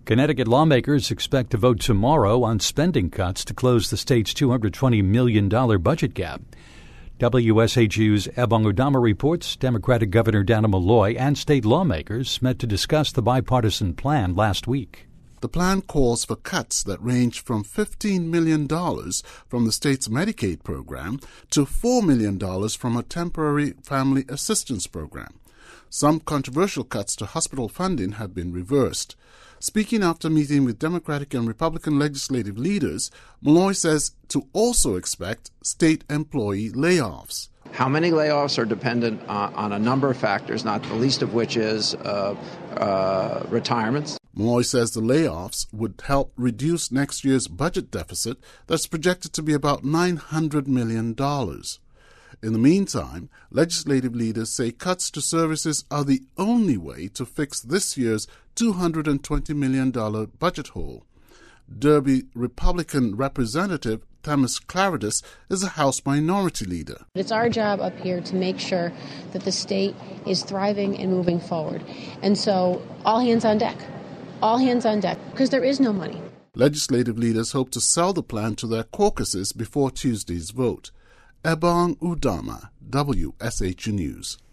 Connecticut lawmakers expect to vote tomorrow on spending cuts to close the state's $220 million budget gap. WSHU's Ebong Udama reports Democratic Governor Dana Malloy and state lawmakers met to discuss the bipartisan plan last week. The plan calls for cuts that range from $15 million from the state's Medicaid program to $4 million from a temporary family assistance program. Some controversial cuts to hospital funding have been reversed. Speaking after meeting with Democratic and Republican legislative leaders, Malloy says to also expect state employee layoffs. How many layoffs are dependent on a number of factors, not the least of which is retirements. Malloy says the layoffs would help reduce next year's budget deficit that's projected to be about $900 million. In the meantime, legislative leaders say cuts to services are the only way to fix this year's $220 million budget hole. Derby Republican Representative Themis Claridis is a House Minority Leader. It's our job up here to make sure that the state is thriving and moving forward. And so all hands on deck. All hands on deck, because there is no money. Legislative leaders hope to sell the plan to their caucuses before Tuesday's vote. Ebong Udama, WSHU News.